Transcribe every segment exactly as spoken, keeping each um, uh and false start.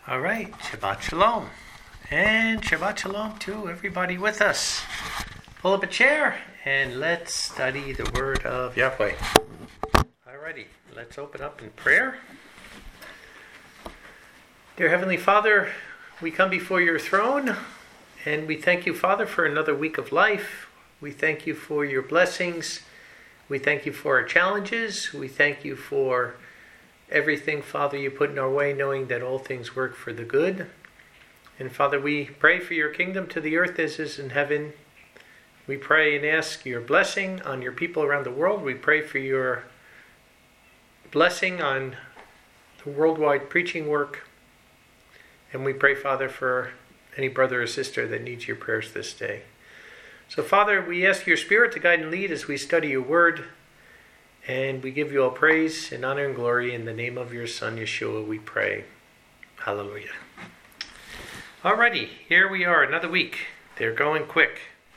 All right, Shabbat Shalom. And Shabbat Shalom to everybody with us. Pull up a chair and let's study the word of Yahweh. Alrighty, let's open up in prayer. Dear Heavenly Father, we come before your throne and we thank you, Father, for another week of life. We thank you for your blessings. We thank you for our challenges. We thank you for everything, Father, you put in our way, knowing that all things work for the good. And Father, we pray for your kingdom to the earth as is in heaven. We pray and ask your blessing on your people around the world. We pray for your blessing on the worldwide preaching work. And we pray, Father, for any brother or sister that needs your prayers this day. So, Father, we ask your Spirit to guide and lead as we study your word. And we give you all praise and honor and glory in the name of your Son, Yeshua, we pray. Hallelujah. Alrighty, here we are, another week. They're going quick.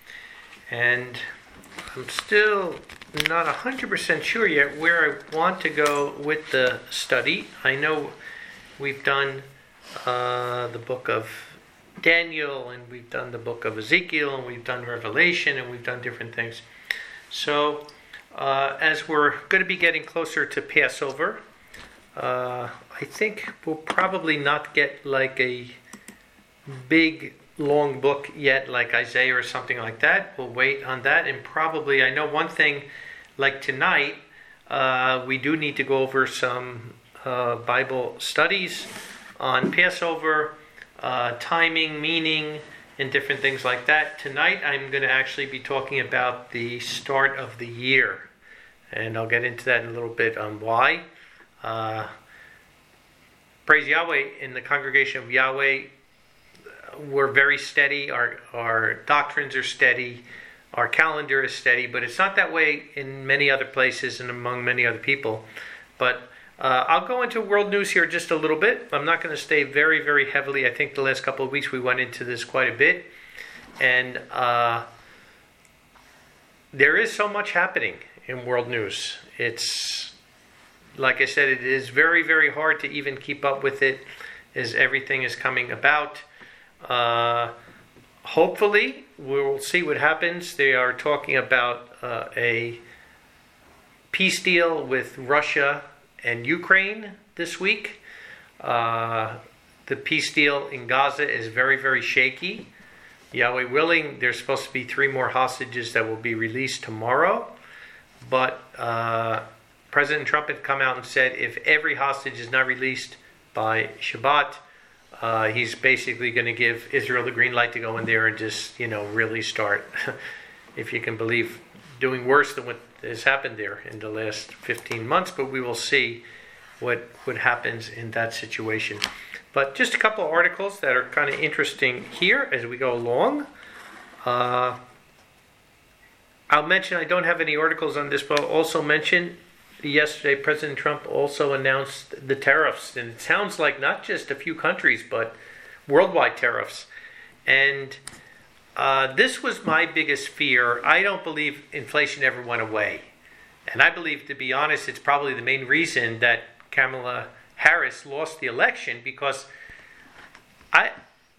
And I'm still not one hundred percent sure yet where I want to go with the study. I know we've done uh, the book of Daniel, and we've done the book of Ezekiel, and we've done Revelation, and we've done different things. So, Uh, as we're going to be getting closer to Passover, uh, I think we'll probably not get like a big, long book yet, like Isaiah or something like that. We'll wait on that, and probably, I know one thing, like tonight, uh, we do need to go over some uh, Bible studies on Passover, uh, timing, meaning, and different things like that. Tonight, I'm going to actually be talking about the start of the year. And I'll get into that in a little bit on why. Uh, praise Yahweh, in the congregation of Yahweh, we're very steady. Our, our doctrines are steady. Our calendar is steady. But it's not that way in many other places and among many other people. But uh, I'll go into world news here just a little bit. I'm not going to stay very, very heavily. I think the last couple of weeks we went into this quite a bit. And uh, there is so much happening in world news. It's, like I said, it is very, very hard to even keep up with it as everything is coming about. Uh, hopefully, we'll see what happens. They are talking about uh, a peace deal with Russia and Ukraine this week. Uh, the peace deal in Gaza is very, very shaky. Yahweh willing, there's supposed to be three more hostages that will be released tomorrow. But uh, President Trump had come out and said if every hostage is not released by Shabbat, uh, he's basically going to give Israel the green light to go in there and just, you know, really start, if you can believe, doing worse than what has happened there in the last fifteen months. But we will see what, what happens in that situation. But just a couple of articles that are kind of interesting here as we go along. Uh, I'll mention, I don't have any articles on this, but I'll also mention yesterday President Trump also announced the tariffs. And it sounds like not just a few countries, but worldwide tariffs. And uh, this was my biggest fear. I don't believe inflation ever went away. And I believe, to be honest, it's probably the main reason that Kamala Harris lost the election, because I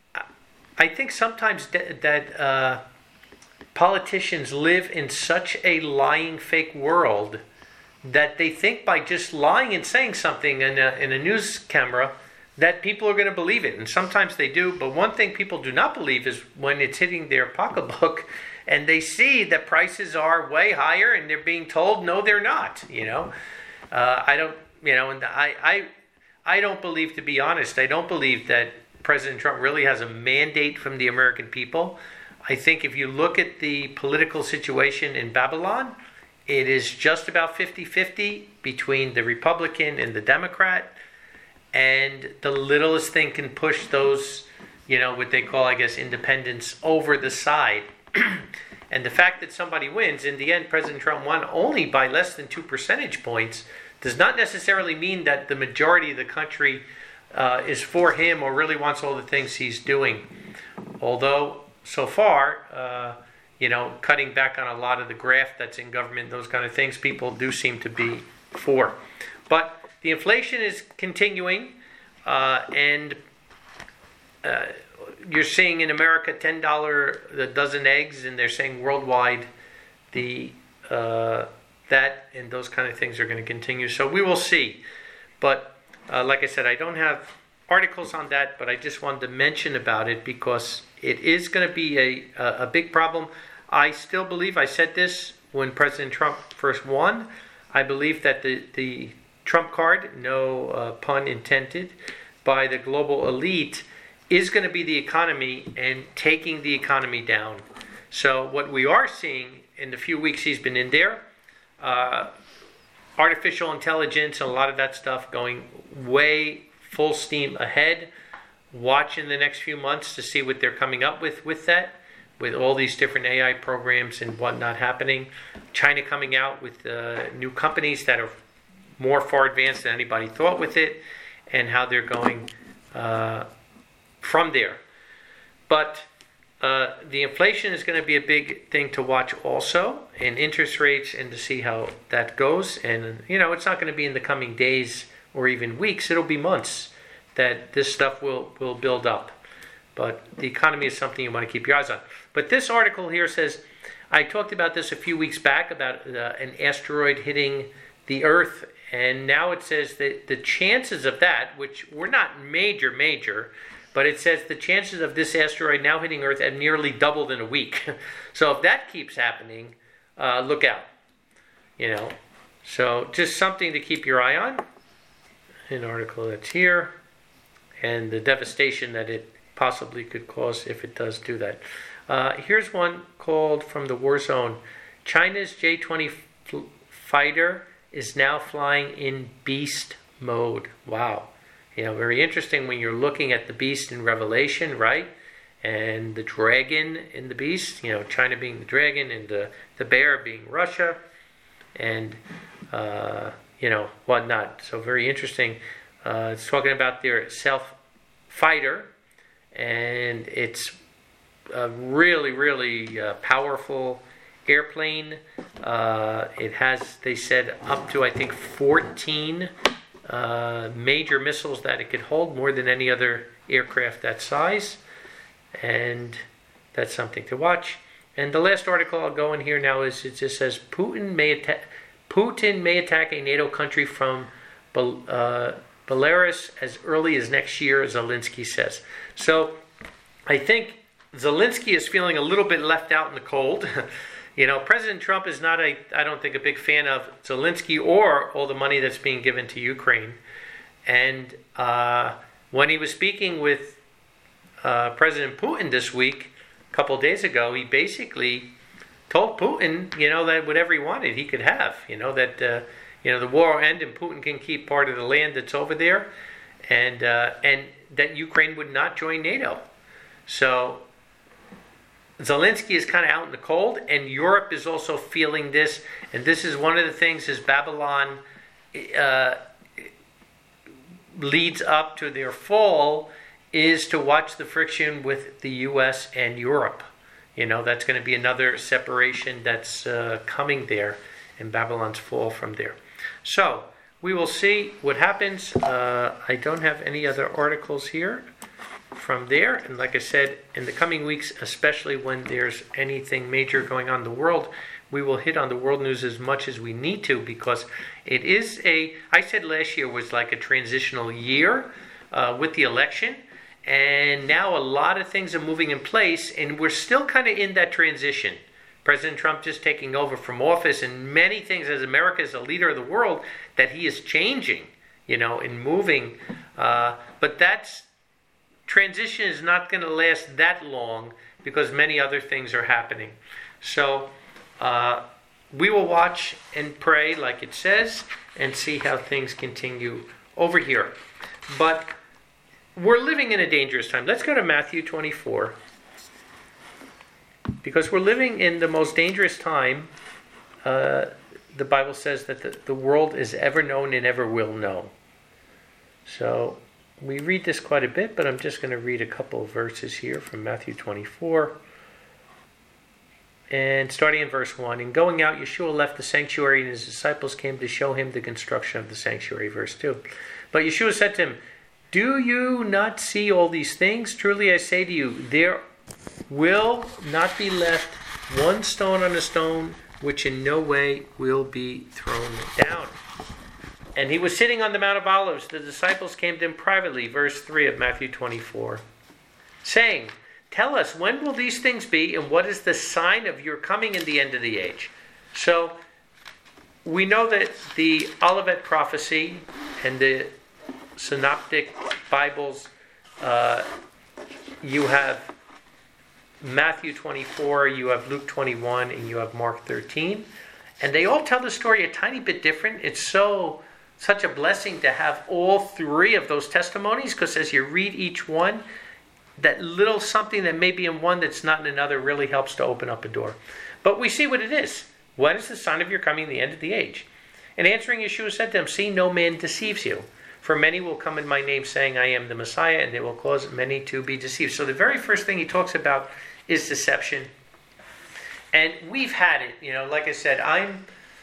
I think sometimes that... that uh, politicians live in such a lying, fake world that they think by just lying and saying something in a, in a news camera that people are going to believe it. And sometimes they do. But one thing people do not believe is when it's hitting their pocketbook and they see that prices are way higher and they're being told, no, they're not. You know, uh, I don't, you know, and I, I, I don't believe, to be honest, I don't believe that President Trump really has a mandate from the American people. I think if you look at the political situation in Babylon, it is just about fifty-fifty between the Republican and the Democrat. And the littlest thing can push those, you know, what they call, I guess, independents over the side. And the fact that somebody wins, in the end, President Trump won only by less than two percentage points, does not necessarily mean that the majority of the country uh, is for him or really wants all the things he's doing. Although, so far, uh, you know, cutting back on a lot of the graft that's in government, those kind of things, people do seem to be for. But the inflation is continuing, uh, and uh, you're seeing in America ten dollars a dozen eggs, and they're saying worldwide the uh, that and those kind of things are going to continue. So we will see. But uh, like I said, I don't have articles on that, but I just wanted to mention about it because it is going to be a, a, a big problem. I still believe, I said this when President Trump first won, I believe that the, the Trump card, no uh, pun intended, by the global elite is going to be the economy and taking the economy down. So what we are seeing in the few weeks he's been in there, uh, artificial intelligence and a lot of that stuff going way full steam ahead. Watch in the next few months to see what they're coming up with with that, with all these different A I programs and whatnot happening. China coming out with uh, new companies that are more far advanced than anybody thought with it, and how they're going uh, from there. But uh, the inflation is going to be a big thing to watch also, and interest rates, and to see how that goes. And, you know, it's not going to be in the coming days or even weeks. It'll be months that this stuff will, will build up. But the economy is something you want to keep your eyes on. But this article here says, I talked about this a few weeks back about uh, an asteroid hitting the Earth, and now it says that the chances of that, which were not major, major, but it says the chances of this asteroid now hitting Earth have nearly doubled in a week. So if that keeps happening, uh, look out. You know, so just something to keep your eye on. An article that's here, and the devastation that it possibly could cause if it does do that. Uh, here's one called From the War Zone. China's J twenty fl- fighter is now flying in beast mode. Wow. You know, very interesting when you're looking at the beast in Revelation, right? And the dragon in the beast, you know, China being the dragon and the, the bear being Russia, and, uh, you know, whatnot. So very interesting. Uh, it's talking about their self-fighter, and it's a really, really uh, powerful airplane. Uh, it has, they said, up to, I think, fourteen uh, major missiles that it could hold, more than any other aircraft that size. And that's something to watch. And the last article I'll go in here now is, it just says, Putin may attack, Putin may attack a NATO country from Bel- uh, Belarus as early as next year, Zelensky says. So I think Zelensky is feeling a little bit left out in the cold. You know, President Trump is not, a, I don't think, a big fan of Zelensky or all the money that's being given to Ukraine. And uh, when he was speaking with uh, President Putin this week, a couple of days ago, he basically told Putin, you know, that whatever he wanted, he could have. You know, that, uh, you know, the war will end and Putin can keep part of the land that's over there. And, uh, and that Ukraine would not join NATO. So Zelensky is kind of out in the cold, and Europe is also feeling this. And this is one of the things as Babylon uh, leads up to their fall, is to watch the friction with the U S and Europe. You know, that's going to be another separation that's uh, coming there, and Babylon's fall from there. So we will see what happens. Uh, I don't have any other articles here from there, and like I said, in the coming weeks, especially when there's anything major going on in the world, we will hit on the world news as much as we need to, because it is a, I said last year was like a transitional year uh, with the election, and now a lot of things are moving in place, and we're still kind of in that transition. President Trump just taking over from office, and many things as America is a leader of the world that he is changing, you know, and moving, uh, but that's transition is not going to last that long because many other things are happening. So uh, we will watch and pray, like it says, and see how things continue over here. But we're living in a dangerous time. Let's go to Matthew twenty-four. Because we're living in the most dangerous time. Uh, the Bible says that the, the world is ever known and ever will know. So we read this quite a bit, but I'm just going to read a couple of verses here from Matthew twenty-four. And starting in verse one, "And going out, Yeshua left the sanctuary, and his disciples came to show him the construction of the sanctuary." Verse two. "But Yeshua said to him, Do you not see all these things? Truly I say to you, there will not be left one stone on a stone which in no way will be thrown down. And he was sitting on the Mount of Olives. The disciples came to him privately, verse three of Matthew twenty-four, saying, tell us, when will these things be, and what is the sign of your coming in the end of the age? So, we know that the Olivet prophecy and the Synoptic Bibles, uh, you have Matthew twenty-four, you have Luke twenty-one, and you have Mark thirteen. And they all tell the story a tiny bit different. It's so such a blessing to have all three of those testimonies, because as you read each one, that little something that may be in one that's not in another really helps to open up a door. But we see what it is. What is the sign of your coming, the end of the age? And answering, Yeshua said to them, see, no man deceives you. For many will come in my name saying, I am the Messiah, and they will cause many to be deceived. So the very first thing he talks about is deception. And we've had it. You know, like I said, I'm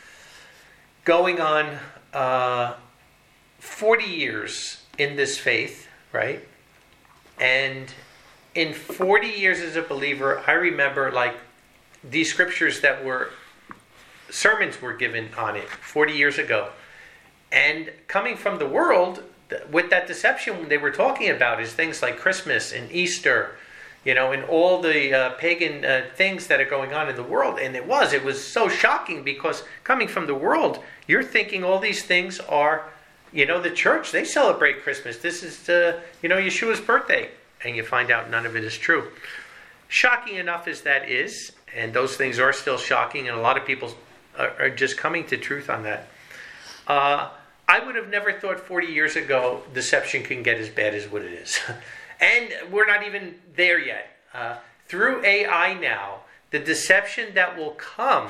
going on uh, forty years in this faith, right? And in forty years as a believer, I remember like these scriptures that were, sermons were given on it forty years ago. And coming from the world, with that deception they were talking about is things like Christmas and Easter, you know, and all the uh, pagan uh, things that are going on in the world. And it was, it was so shocking because coming from the world, you're thinking all these things are, you know, the church, they celebrate Christmas. This is, uh, you know, Yeshua's birthday. And you find out none of it is true. Shocking enough as that is, and those things are still shocking, and a lot of people are, are just coming to truth on that. Uh, I would have never thought forty years ago deception can get as bad as what it is. And we're not even there yet. Uh, through A I now, the deception that will come,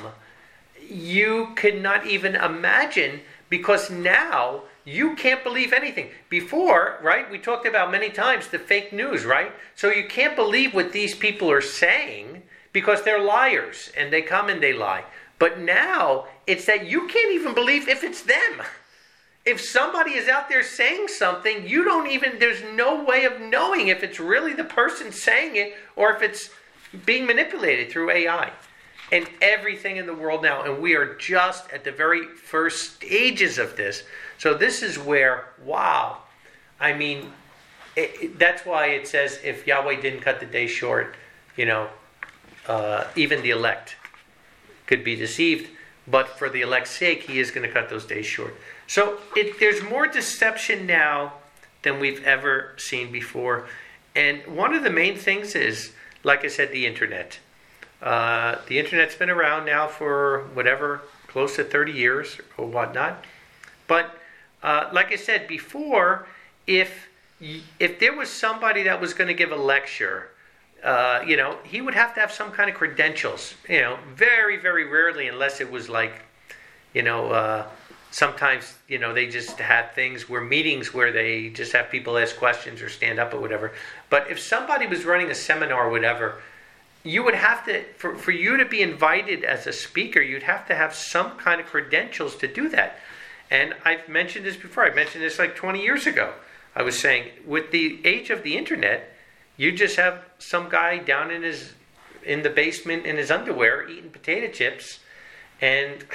you cannot even imagine, because now you can't believe anything. Before, right, we talked about many times the fake news, right? So you can't believe what these people are saying because they're liars and they come and they lie. But now it's that you can't even believe if it's them. If somebody is out there saying something, you don't even, there's no way of knowing if it's really the person saying it or if it's being manipulated through A I. And everything in the world now, and we are just at the very first stages of this. So this is where, wow, I mean, it, it, that's why it says if Yahweh didn't cut the day short, you know, uh, even the elect could be deceived. But for the elect's sake, he is going to cut those days short. So it, there's more deception now than we've ever seen before. And one of the main things is, like I said, the internet. Uh, the internet's been around now for whatever, close to thirty years or whatnot. But uh, like I said before, if if there was somebody that was going to give a lecture, uh, you know, he would have to have some kind of credentials. You know, very, very rarely, unless it was like, you know, uh, sometimes, you know, they just had things where meetings where they just have people ask questions or stand up or whatever. But if somebody was running a seminar or whatever, you would have to, for, for you to be invited as a speaker, you'd have to have some kind of credentials to do that. And I've mentioned this before. I mentioned this like twenty years ago. I was saying, with the age of the internet, you just have some guy down in his in the basement in his underwear eating potato chips and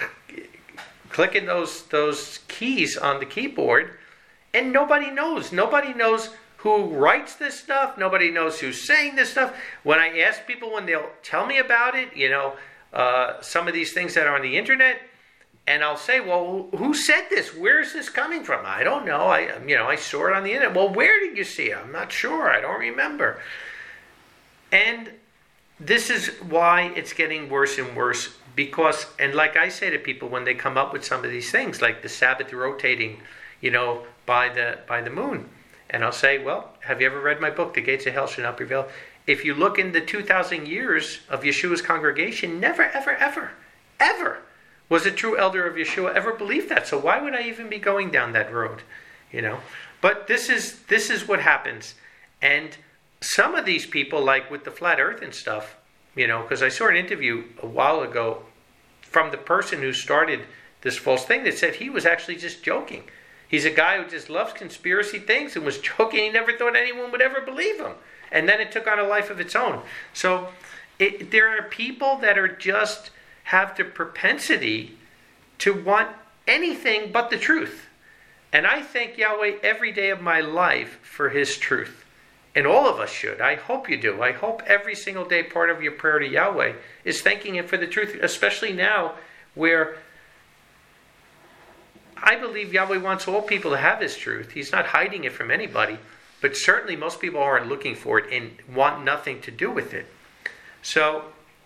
clicking those those keys on the keyboard, and nobody knows. Nobody knows who writes this stuff. Nobody knows who's saying this stuff. When I ask people when they'll tell me about it, you know, uh, some of these things that are on the internet, and I'll say, well, who said this? Where is this coming from? I don't know. I, you know, I saw it on the internet. Well, where did you see it? I'm not sure. I don't remember. And this is why it's getting worse and worse. Because, and like I say to people when they come up with some of these things, like the Sabbath rotating, you know, by the by the moon. And I'll say, well, have you ever read my book, The Gates of Hell Shall Not Prevail? If you look in the two thousand years of Yeshua's congregation, never, ever, ever, ever was a true elder of Yeshua ever believed that. So why would I even be going down that road? You know? But this is this is what happens. And some of these people, like with the flat earth and stuff, you know, because I saw an interview a while ago from the person who started this false thing that said he was actually just joking. He's a guy who just loves conspiracy things and was joking. He never thought anyone would ever believe him. And then it took on a life of its own. So it, there are people that are just have the propensity to want anything but the truth. And I thank Yahweh every day of my life for his truth. And all of us should. I hope you do. I hope every single day part of your prayer to Yahweh is thanking him for the truth, especially now where I believe Yahweh wants all people to have his truth. He's not hiding it from anybody. But certainly most people aren't looking for it and want nothing to do with it. So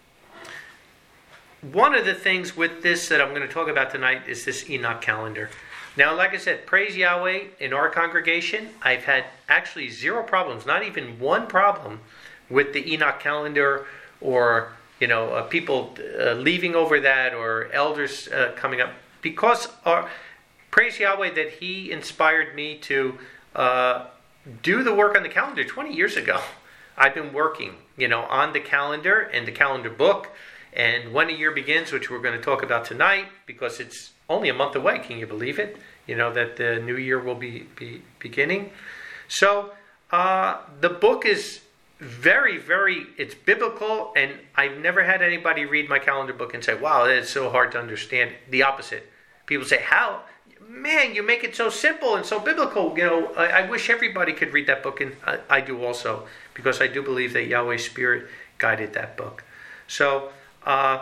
one of the things with this that I'm going to talk about tonight is this Enoch calendar. Now, like I said, praise Yahweh, in our congregation, I've had actually zero problems, not even one problem with the Enoch calendar or, you know, uh, people uh, leaving over that or elders uh, coming up. Because, our, praise Yahweh that he inspired me to uh, do the work on the calendar twenty years ago. I've been working, you know, on the calendar and the calendar book. And when a year begins, which we're going to talk about tonight, because it's only a month away, can you believe it? You know, that the new year will be, be beginning. So, uh, the book is very, very, it's biblical, and I've never had anybody read my calendar book and say, wow, that's so hard to understand. The opposite. People say, how? Man, you make it so simple and so biblical. You know, I, I wish everybody could read that book, and I, I do also, because I do believe that Yahweh's Spirit guided that book. So, uh,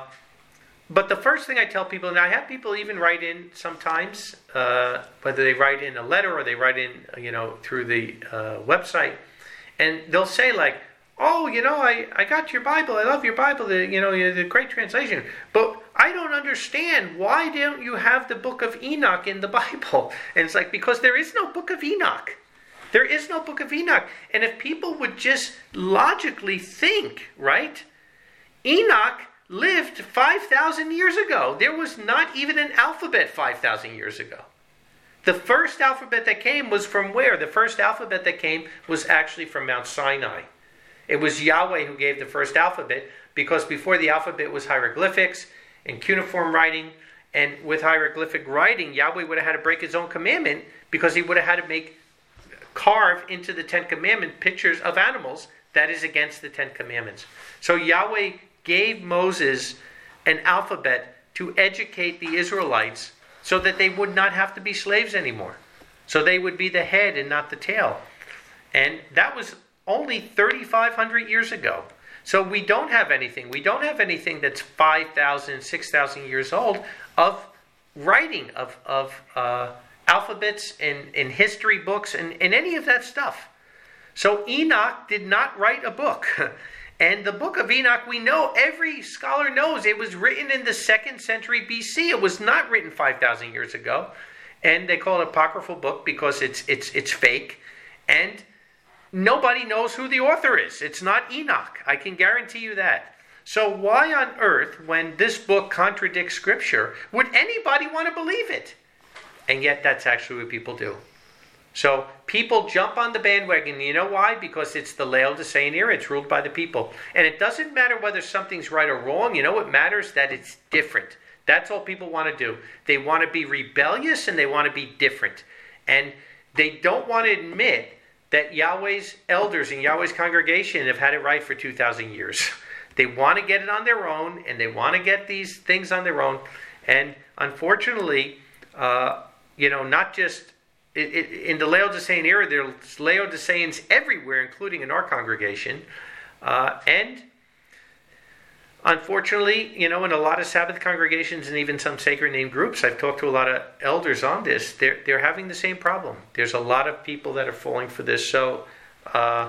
but the first thing I tell people, and I have people even write in sometimes, uh, whether they write in a letter or they write in, you know, through the uh, website, and they'll say like, oh, you know, I, I got your Bible, I love your Bible, the, you know, the great translation, but I don't understand, why don't you have the book of Enoch in the Bible? And it's like, because there is no book of Enoch. There is no book of Enoch. And if people would just logically think, right? Enoch lived five thousand years ago. There was not even an alphabet five thousand years ago. The first alphabet that came was from where? The first alphabet that came was actually from Mount Sinai. It was Yahweh who gave the first alphabet, because before the alphabet was hieroglyphics and cuneiform writing, and with hieroglyphic writing, Yahweh would have had to break his own commandment, because he would have had to make, carve into the Ten Commandments pictures of animals. That is against the Ten Commandments. So Yahweh gave Moses an alphabet to educate the Israelites so that they would not have to be slaves anymore. So they would be the head and not the tail. And that was only thirty-five hundred years ago. So we don't have anything. We don't have anything that's five thousand, six thousand years old of writing, of, of uh, alphabets and, and history books and, and any of that stuff. So Enoch did not write a book. And the book of Enoch, we know, every scholar knows it was written in the second century B C. It was not written five thousand years ago. And they call it an apocryphal book because it's it's it's fake. And nobody knows who the author is. It's not Enoch. I can guarantee you that. So why on earth, when this book contradicts Scripture, would anybody want to believe it? And yet that's actually what people do. So people jump on the bandwagon. You know why? Because it's the Laodicean era. It's ruled by the people. And it doesn't matter whether something's right or wrong. You know what matters? That it's different. That's all people want to do. They want to be rebellious and they want to be different. And they don't want to admit that Yahweh's elders and Yahweh's congregation have had it right for two thousand years. They want to get it on their own, and they want to get these things on their own. And unfortunately, uh, you know, not just It, it, in the Laodicean era, there's Laodiceans everywhere, including in our congregation. Uh, and unfortunately, you know, in a lot of Sabbath congregations and even some sacred name groups, I've talked to a lot of elders on this, they're, they're having the same problem. There's a lot of people that are falling for this. So uh,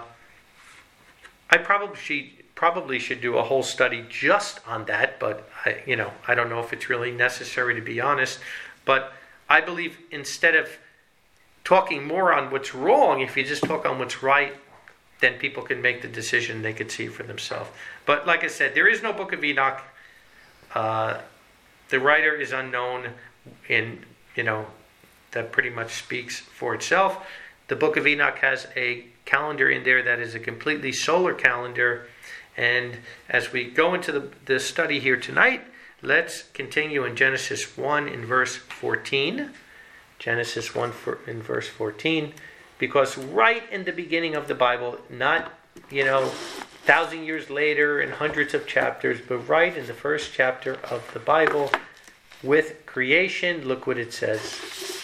I probably should, probably should do a whole study just on that. But, I, you know, I don't know if it's really necessary, to be honest. But I believe instead of talking more on what's wrong, if you just talk on what's right, then people can make the decision, they could see for themselves. But like I said, there is no book of Enoch. Uh, the writer is unknown, and, you know, that pretty much speaks for itself. The book of Enoch has a calendar in there that is a completely solar calendar. And as we go into the, the study here tonight, let's continue in Genesis one in verse fourteen. Genesis one for, in verse fourteen, because right in the beginning of the Bible, not, you know, thousand years later and hundreds of chapters, but right in the first chapter of the Bible with creation, look what it says.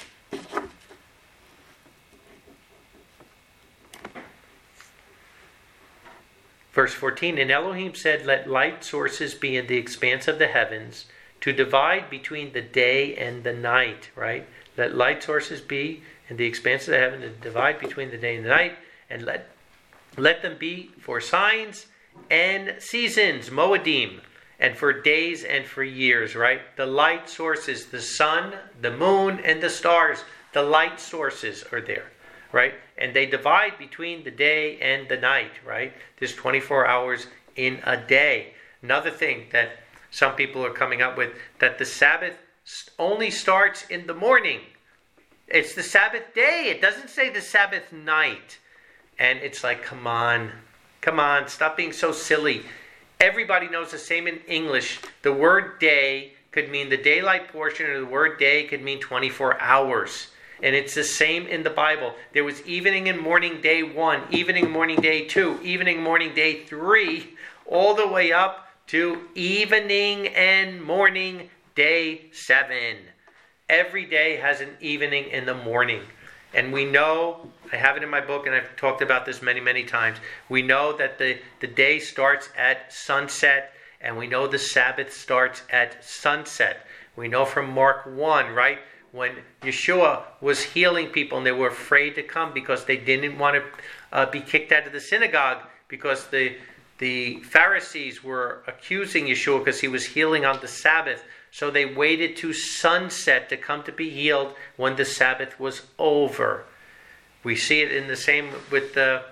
Verse fourteen, and Elohim said, let light sources be in the expanse of the heavens to divide between the day and the night, right? Let light sources be in the expanse of the heaven to divide between the day and the night, and let let them be for signs and seasons, Moedim, and for days and for years, right? The light sources, the sun, the moon, and the stars, the light sources are there, right? And they divide between the day and the night, right? There's twenty-four hours in a day. Another thing that some people are coming up with, that the Sabbath only starts in the morning. It's the Sabbath day. It doesn't say the Sabbath night. And it's like, come on, come on, stop being so silly. Everybody knows the same in English. The word day could mean the daylight portion, or the word day could mean twenty-four hours. And it's the same in the Bible. There was evening and morning day one, evening and morning day two, evening and morning day three, all the way up to evening and morning day seven. Every day has an evening and the morning. And we know, I have it in my book, and I've talked about this many, many times. We know that the, the day starts at sunset, and we know the Sabbath starts at sunset. We know from Mark one, right? When Yeshua was healing people and they were afraid to come because they didn't want to uh, be kicked out of the synagogue, because the the Pharisees were accusing Yeshua because he was healing on the Sabbath. So they waited to sunset to come to be healed when the Sabbath was over. We see it in the same with the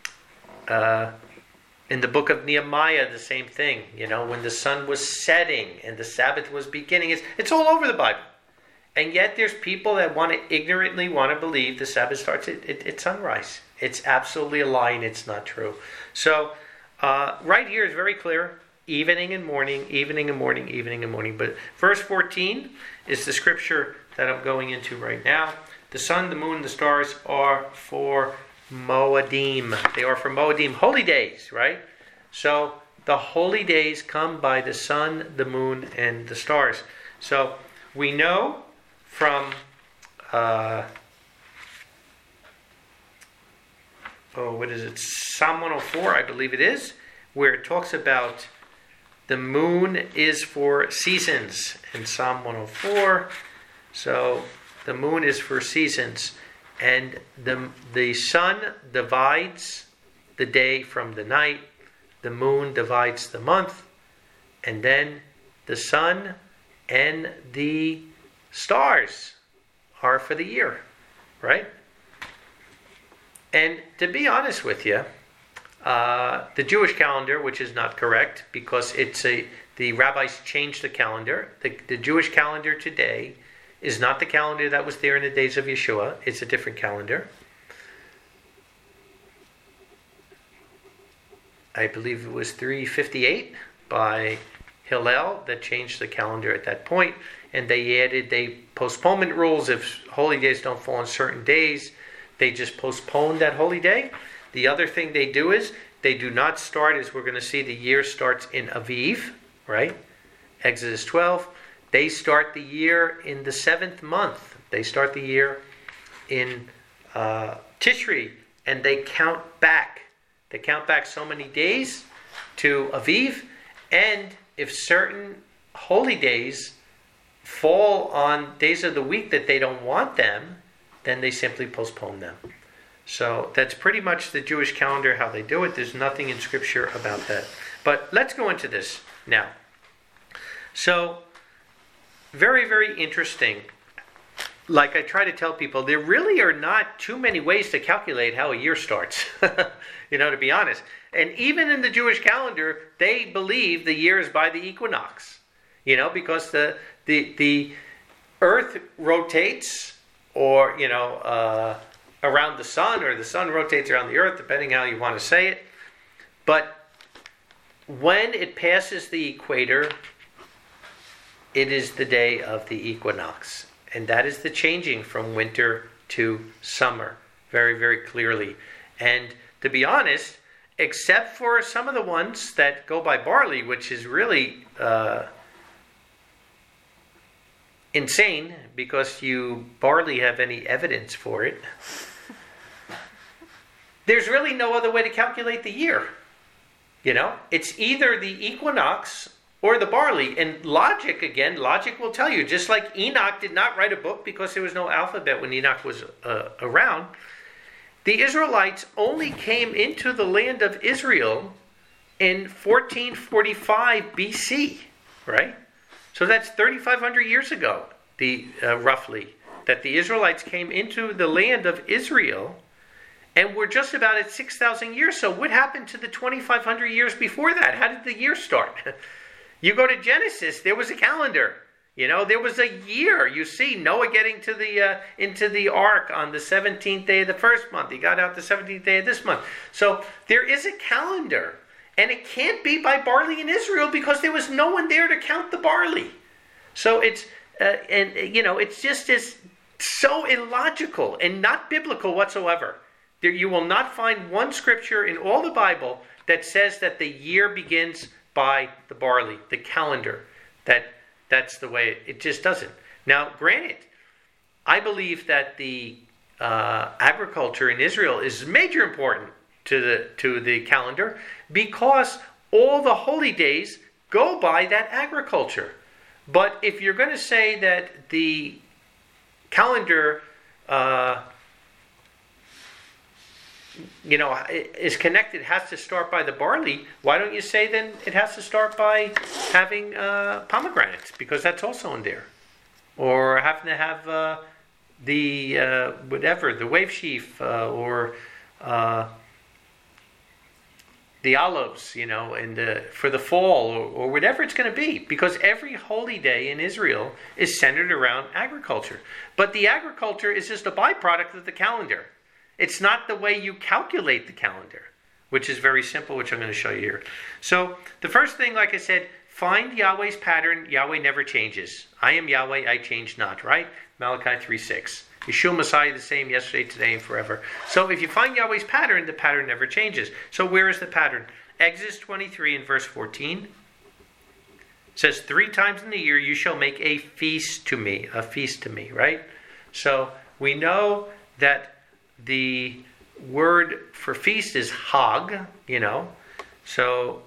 uh, in the book of Nehemiah, the same thing. You know, when the sun was setting and the Sabbath was beginning. It's, it's all over the Bible. And yet there's people that want to ignorantly want to believe the Sabbath starts at, at, at sunrise. It's absolutely a lie, and it's not true. So uh, right here is very clear. Evening and morning, evening and morning, evening and morning. But verse fourteen is the scripture that I'm going into right now. The sun, the moon, the stars are for Moedim. They are for Moedim, holy days, right? So the holy days come by the sun, the moon, and the stars. So we know from uh, oh, what is it? Psalm one oh four, I believe it is, where it talks about the moon is for seasons in Psalm one oh four. So the moon is for seasons, and the the sun divides the day from the night. The moon divides the month, and then the sun and the stars are for the year, right? And to be honest with you, uh, the Jewish calendar, which is not correct because it's a the rabbis changed the calendar. The, the Jewish calendar today is not the calendar that was there in the days of Yeshua. It's a different calendar. I believe it was three fifty-eight by Hillel that changed the calendar at that point, and they added they postponement rules. If holy days don't fall on certain days, they just postpone that holy day. The other thing they do is they do not start, as we're going to see, the year starts in Aviv, right? Exodus twelve. They start the year in the seventh month. They start the year in uh, Tishri, and they count back. They count back so many days to Aviv, and if certain holy days fall on days of the week that they don't want them, then they simply postpone them. So that's pretty much the Jewish calendar, how they do it. There's nothing in Scripture about that. But let's go into this now. So, very, very interesting. Like I try to tell people, there really are not too many ways to calculate how a year starts, you know, to be honest. And even in the Jewish calendar, they believe the year is by the equinox, you know, because the the the earth rotates, or, you know, uh, around the sun, or the sun rotates around the earth, depending how you want to say it. But when it passes the equator, it is the day of the equinox. And that is the changing from winter to summer, very, very clearly. And to be honest, except for some of the ones that go by barley, which is really uh, insane because you barely have any evidence for it. There's really no other way to calculate the year. You know, it's either the equinox or the barley. And logic, again, logic will tell you, just like Enoch did not write a book because there was no alphabet when Enoch was uh, around, the Israelites only came into the land of Israel in fourteen forty-five B C, right? So that's thirty-five hundred years ago, the uh, roughly, that the Israelites came into the land of Israel, and we're just about at six thousand years. So what happened to the twenty-five hundred years before that? How did the year start? You go to Genesis, there was a calendar. You know, there was a year. You see Noah getting to the uh, into the ark on the seventeenth day of the first month. He got out the seventeenth day of this month. So there is a calendar. And it can't be by barley in Israel because there was no one there to count the barley. So it's, uh, and you know, it's just as so illogical and not biblical whatsoever. There, you will not find one scripture in all the Bible that says that the year begins by the barley, the calendar. That that's the way it, it just doesn't. Now, granted, I believe that the uh, agriculture in Israel is major important to the to the calendar because all the holy days go by that agriculture. But if you're going to say that the calendar uh, you know, is connected, has to start by the barley, why don't you say then it has to start by having uh, pomegranates, because that's also in there. Or having to have uh, the, uh, whatever, the wave sheaf, uh, or uh, the olives, you know, and uh, for the fall, or, or whatever it's going to be. Because every holy day in Israel is centered around agriculture. But the agriculture is just a byproduct of the calendar. It's not the way you calculate the calendar, which is very simple, which I'm going to show you here. So the first thing, like I said, find Yahweh's pattern. Yahweh never changes. I am Yahweh, I change not, right? Malachi three six. Yeshua Messiah the same yesterday, today, and forever. So if you find Yahweh's pattern, the pattern never changes. So where is the pattern? Exodus twenty-three and verse fourteen. It says, three times in the year you shall make a feast to me. A feast to me, right? So we know that the word for feast is Hag, you know. So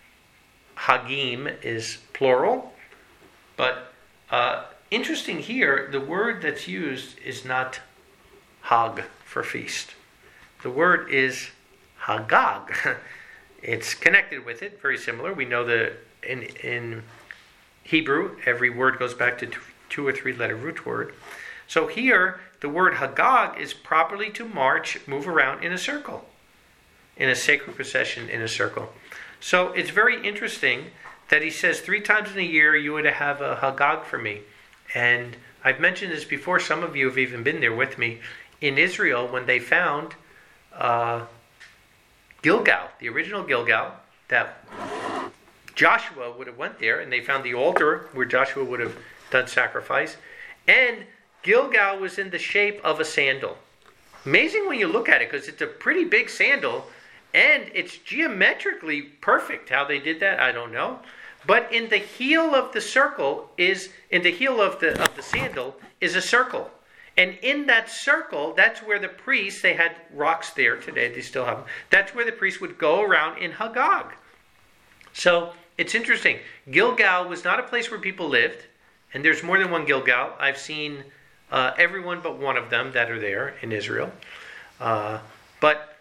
Hagim is plural. But uh, interesting here, the word that's used is not Hag for feast. The word is Hagag. It's connected with it, very similar. We know that in, in Hebrew, every word goes back to two, two or three letter root word. So here, the word Hagag is properly to march, move around in a circle, in a sacred procession in a circle. So it's very interesting that he says three times in a year you would have a Hagag for me. And I've mentioned this before, some of you have even been there with me. In Israel, when they found uh, Gilgal, the original Gilgal, that Joshua would have went there, and they found the altar where Joshua would have done sacrifice, and Gilgal was in the shape of a sandal. Amazing when you look at it, because it's a pretty big sandal, and it's geometrically perfect. How they did that, I don't know. But in the heel of the circle is, in the heel of the of the sandal is a circle. And in that circle, that's where the priests, they had rocks there today, they still have them. That's where the priests would go around in Hagag. So it's interesting. Gilgal was not a place where people lived, and there's more than one Gilgal. I've seen uh, everyone but one of them that are there in Israel. Uh, but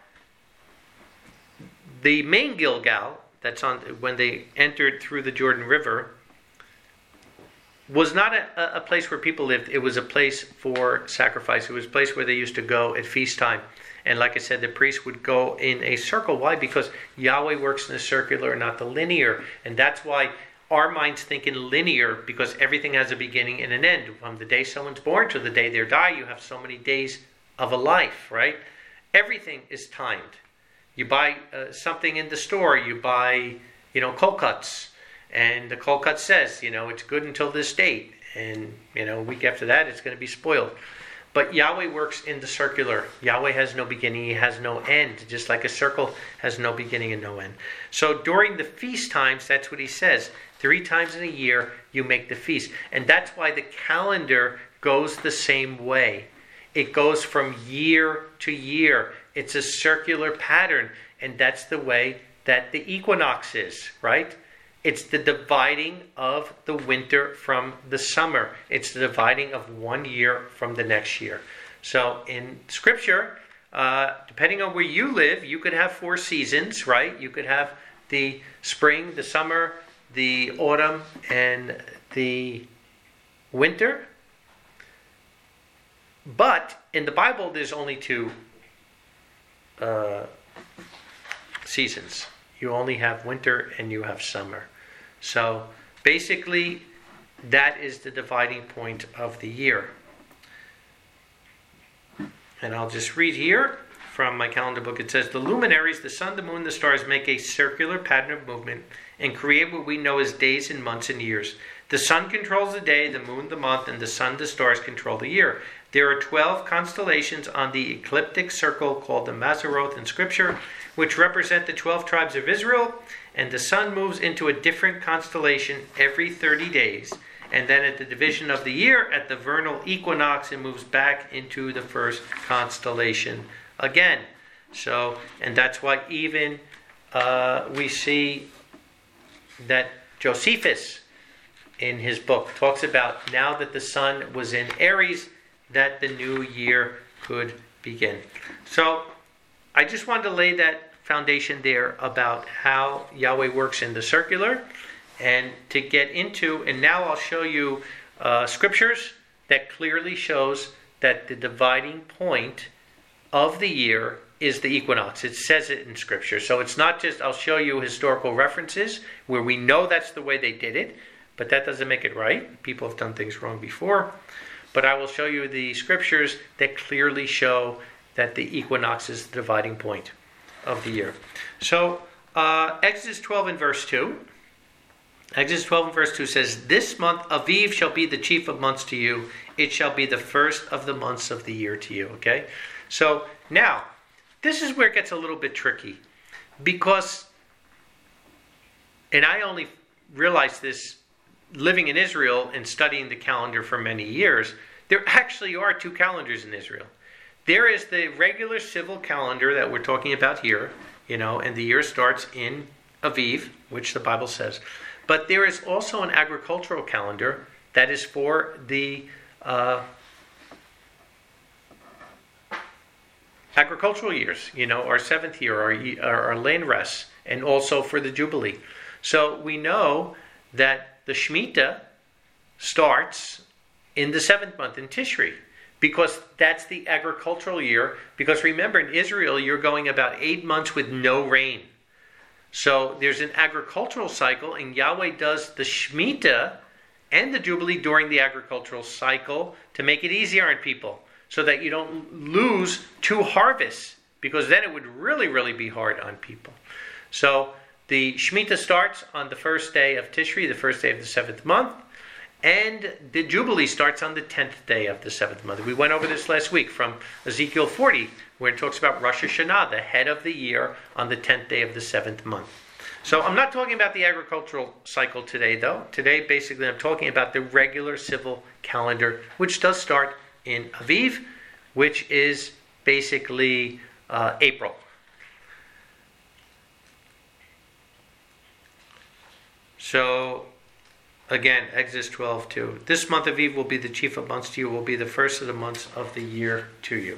the main Gilgal, that's on when they entered through the Jordan River, was not a, a place where people lived. It was a place for sacrifice. It was a place where they used to go at feast time. And like I said, the priests would go in a circle. Why? Because Yahweh works in the circular, not the linear. And that's why our minds think in linear, because everything has a beginning and an end. From the day someone's born to the day they die, you have so many days of a life, right? Everything is timed. You buy uh, something in the store, you buy, you know, cold cuts. And the cold cut says, you know, it's good until this date. And, you know, a week after that, it's going to be spoiled. But Yahweh works in the circular. Yahweh has no beginning, he has no end, just like a circle has no beginning and no end. So during the feast times, that's what he says. Three times in a year, you make the feast. And that's why the calendar goes the same way. It goes from year to year. It's a circular pattern. And that's the way that the equinox is, right? It's the dividing of the winter from the summer. It's the dividing of one year from the next year. So in Scripture, uh, depending on where you live, you could have four seasons, right? You could have the spring, the summer, the autumn, and the winter. But in the Bible, there's only two uh, seasons. You only have winter and you have summer. So basically, that is the dividing point of the year. And I'll just read here from my calendar book. It says, the luminaries, the sun, the moon, the stars, make a circular pattern of movement and create what we know as days and months and years. The sun controls the day, the moon the month, and the sun, the stars control the year. There are twelve constellations on the ecliptic circle called the Mazzaroth in Scripture, which represent the twelve tribes of Israel, and the sun moves into a different constellation every thirty days. And then at the division of the year, at the vernal equinox, it moves back into the first constellation again. So, and that's why even uh, we see that Josephus, in his book, talks about now that the sun was in Aries, that the new year could begin. So, I just wanted to lay that foundation there about how Yahweh works in the circular, and to get into, and now I'll show you uh, scriptures that clearly shows that the dividing point of the year is the equinox. It says it in Scripture. So it's not just, I'll show you historical references where we know that's the way they did it, but that doesn't make it right. People have done things wrong before. But I will show you the Scriptures that clearly show that the equinox is the dividing point of the year. So uh, Exodus twelve and verse two. Exodus twelve and verse two says, this month Aviv shall be the chief of months to you. It shall be the first of the months of the year to you. Okay? So now, this is where it gets a little bit tricky. Because, and I only realized this living in Israel and studying the calendar for many years, there actually are two calendars in Israel. There is the regular civil calendar that we're talking about here, you know, and the year starts in Aviv, which the Bible says. But there is also an agricultural calendar that is for the uh, agricultural years, you know, our seventh year, our, our, our land rests, and also for the Jubilee. So we know that the Shemitah starts in the seventh month, in Tishri, because that's the agricultural year. Because remember, in Israel, you're going about eight months with no rain. So there's an agricultural cycle, and Yahweh does the Shemitah and the Jubilee during the agricultural cycle to make it easier on people, so that you don't lose two harvests, because then it would really, really be hard on people. So the Shemitah starts on the first day of Tishri, the first day of the seventh month, and the Jubilee starts on the tenth day of the seventh month. We went over this last week from Ezekiel forty, where it talks about Rosh Hashanah, the head of the year, on the tenth day of the seventh month. So I'm not talking about the agricultural cycle today, though. Today, basically, I'm talking about the regular civil calendar, which does start in Aviv, which is basically uh, April. So, again, Exodus twelve two. This month of Aviv will be the chief of months to you, will be the first of the months of the year to you.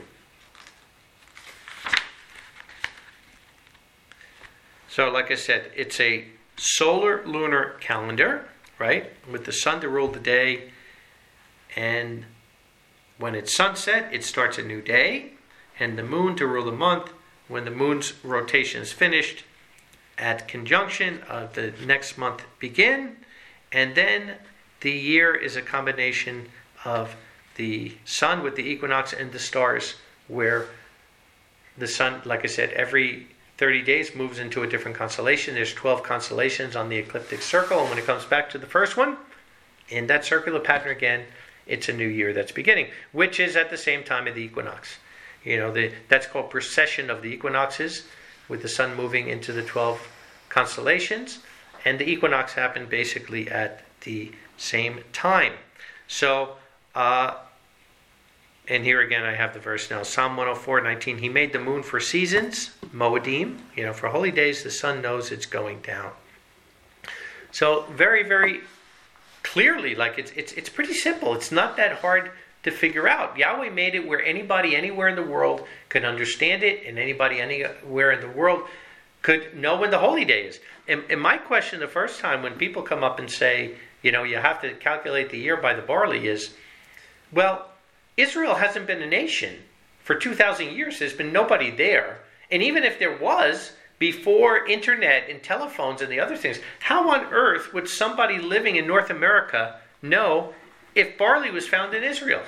So, like I said, it's a solar lunar calendar, right? With the sun to rule the day, and when it's sunset, it starts a new day, and the moon to rule the month. When the moon's rotation is finished, at conjunction of the next month begin, and then the year is a combination of the sun with the equinox and the stars, where the sun, like I said, every thirty days moves into a different constellation. There's twelve constellations on the ecliptic circle, and when it comes back to the first one, in that circular pattern again, it's a new year that's beginning, which is at the same time of the equinox. You know, the, that's called precession of the equinoxes, with the sun moving into the twelve constellations, and the equinox happened basically at the same time. So, uh, and here again I have the verse now, Psalm one oh four, nineteen, he made the moon for seasons, Moedim, you know, for holy days, the sun knows it's going down. So very, very clearly, like it's it's it's pretty simple. It's not that hard to figure out. Yahweh made it where anybody anywhere in the world could understand it, and anybody anywhere in the world could know when the holy day is. And, and my question the first time when people come up and say, you know, you have to calculate the year by the barley is, well, Israel hasn't been a nation for two thousand years. There's been nobody there. And even if there was, before internet and telephones and the other things, how on earth would somebody living in North America know if barley was found in Israel?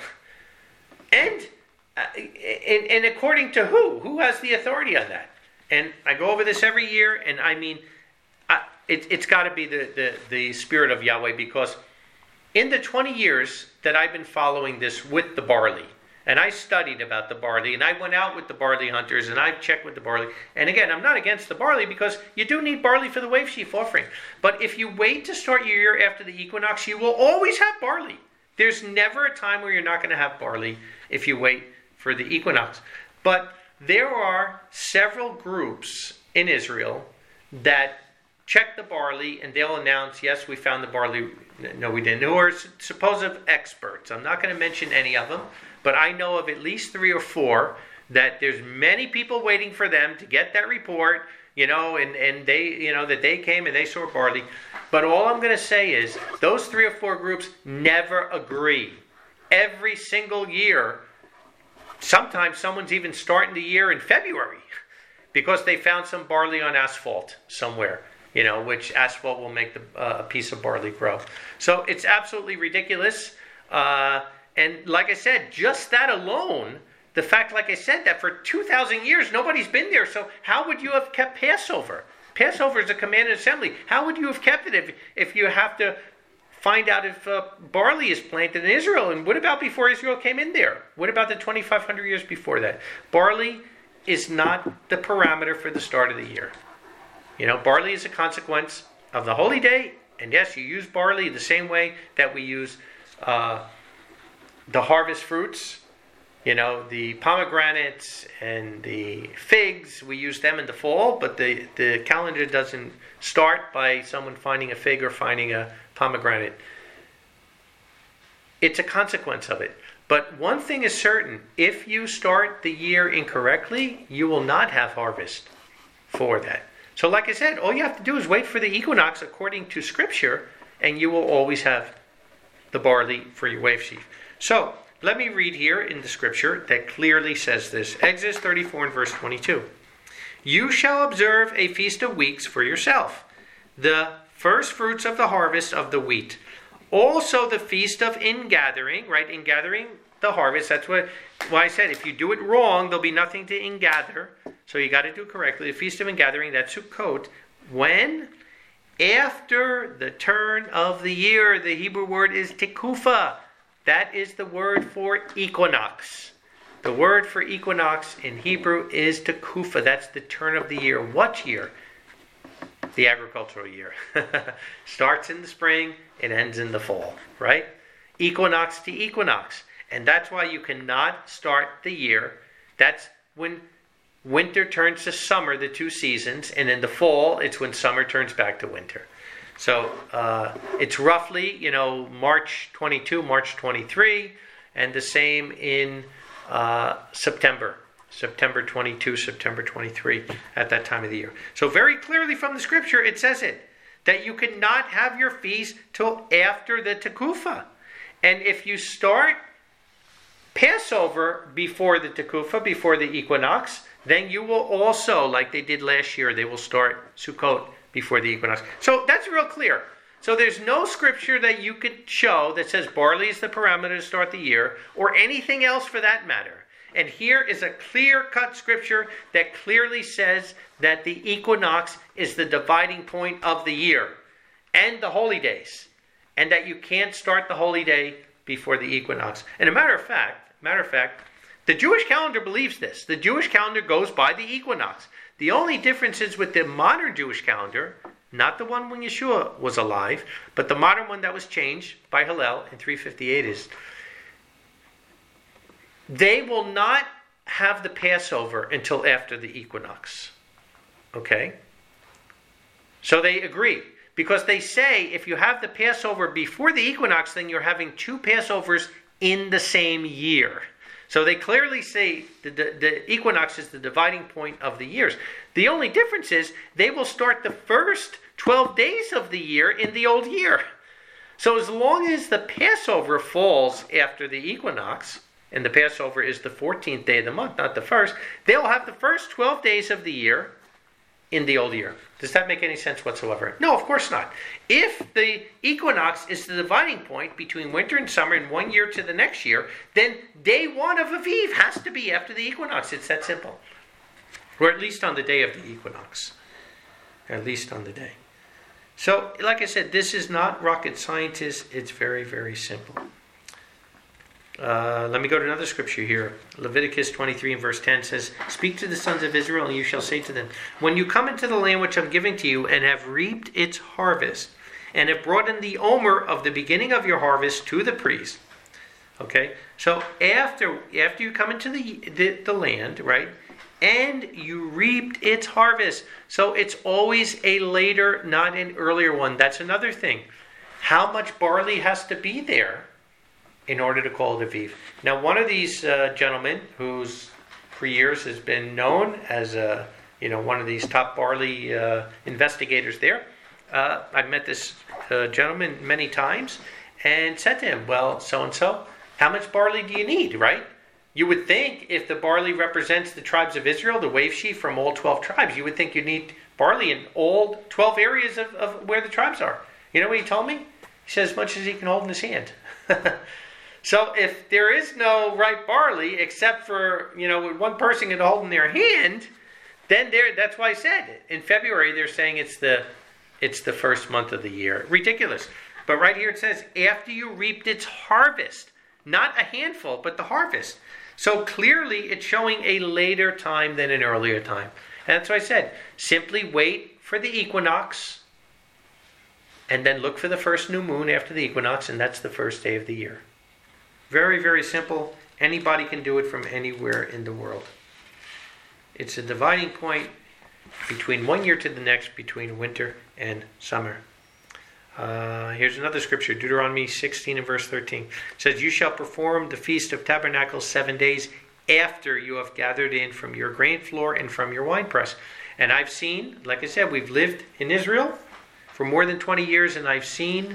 And, uh, and and according to who? Who has the authority on that? And I go over this every year, and I mean, I, it, it's got to be the, the, the Spirit of Yahweh, because in the twenty years that I've been following this with the barley, and I studied about the barley, and I went out with the barley hunters, and I've checked with the barley. And again, I'm not against the barley, because you do need barley for the wave sheaf offering. But if you wait to start your year after the equinox, you will always have barley. There's never a time where you're not going to have barley if you wait for the equinox. But there are several groups in Israel that check the barley, and they'll announce, yes, we found the barley. No, we didn't. Who are supposed experts. I'm not going to mention any of them, but I know of at least three or four that there's many people waiting for them to get that report, you know, and, and they, you know, that they came and they saw barley. But all I'm going to say is those three or four groups never agree. Every single year, sometimes someone's even starting the year in February because they found some barley on asphalt somewhere, you know, which asphalt will make the, uh, a piece of barley grow. So it's absolutely ridiculous. Uh, and like I said, just that alone, the fact, like I said, that for two thousand years, nobody's been there. So how would you have kept Passover? Passover is a commanded assembly. How would you have kept it if, if you have to find out if uh, barley is planted in Israel? And what about before Israel came in there? What about the twenty-five hundred years before that? Barley is not the parameter for the start of the year. You know, barley is a consequence of the holy day. And yes, you use barley the same way that we use uh, the harvest fruits. You know, the pomegranates and the figs, we use them in the fall, but the, the calendar doesn't start by someone finding a fig or finding a pomegranate. It's a consequence of it. But one thing is certain, if you start the year incorrectly, you will not have harvest for that. So like I said, all you have to do is wait for the equinox according to Scripture, and you will always have the barley for your wave sheaf. So, let me read here in the Scripture that clearly says this. Exodus thirty-four and verse twenty-two. You shall observe a feast of weeks for yourself, the first fruits of the harvest of the wheat. Also the feast of ingathering, right? Ingathering the harvest. That's what why I said if you do it wrong, there'll be nothing to ingather. So you got to do it correctly. The feast of ingathering, that's Sukkot. When? After the turn of the year. The Hebrew word is tekufa. That is the word for equinox. The word for equinox in Hebrew is tekufa. That's the turn of the year. What year? The agricultural year. Starts in the spring, it ends in the fall, right? Equinox to equinox. And that's why you cannot start the year. That's when winter turns to summer, the two seasons. And in the fall, it's when summer turns back to winter. So uh, it's roughly, you know, March twenty-two, March twenty-three, and the same in uh, September. September twenty-two, September twenty-three, at that time of the year. So very clearly from the Scripture, it says it, that you cannot have your feast till after the Tekufa. And if you start Passover before the Tekufa, before the equinox, then you will also, like they did last year, they will start Sukkot before the equinox. So that's real clear. So there's no Scripture that you could show that says barley is the parameter to start the year, or anything else for that matter. And here is a clear-cut Scripture that clearly says that the equinox is the dividing point of the year and the holy days. and that you can't start the holy day before the equinox. And a matter of fact, matter of fact, the Jewish calendar believes this. The Jewish calendar goes by the equinox. The only difference is with the modern Jewish calendar, not the one when Yeshua was alive, but the modern one that was changed by Hillel in three fifty-eight, is they will not have the Passover until after the equinox. Okay? So they agree. Because they say if you have the Passover before the equinox, then you're having two Passovers in the same year. So they clearly say the, the, the equinox is the dividing point of the years. The only difference is they will start the first twelve days of the year in the old year. So as long as the Passover falls after the equinox, and the Passover is the fourteenth day of the month, not the first, they'll have the first twelve days of the year in the old year. Does that make any sense whatsoever? No, of course not. If the equinox is the dividing point between winter and summer and one year to the next year, then day one of Aviv has to be after the equinox. It's that simple. Or at least on the day of the equinox. At least on the day. So, like I said, this is not rocket science. It's very, very simple. Uh, let me go to another scripture here. Leviticus twenty-three and verse ten says, "Speak to the sons of Israel, and you shall say to them, when you come into the land which I'm giving to you, and have reaped its harvest, and have brought in the omer of the beginning of your harvest to the priest." Okay, so after after you come into the, the, the land, right, and you reaped its harvest. So it's always a later, not an earlier one. That's another thing. How much barley has to be there in order to call it Aviv? Now, one of these uh, gentlemen, who's for years has been known as a, you know, one of these top barley uh, investigators there, uh, I've met this uh, gentleman many times and said to him, well, so-and-so, how much barley do you need, right? You would think if the barley represents the tribes of Israel, the wave sheaf from all twelve tribes, you would think you need barley in all twelve areas of, of where the tribes are. You know what he told me? He said as much as he can hold in his hand. So if there is no ripe barley, except for, you know, one person can hold in their hand, then there. That's why I said in February they're saying it's the it's the first month of the year. Ridiculous. But right here it says, after you reaped its harvest. Not a handful, but the harvest. So clearly it's showing a later time than an earlier time. And that's why I said, simply wait for the equinox, and then look for the first new moon after the equinox, and that's the first day of the year. Very, very simple. Anybody can do it from anywhere in the world. It's a dividing point between one year to the next, between winter and summer. Uh, here's another scripture, Deuteronomy sixteen and verse thirteen. It says, "You shall perform the Feast of Tabernacles seven days after you have gathered in from your grain floor and from your winepress." And I've seen, like I said, we've lived in Israel for more than twenty years, and I've seen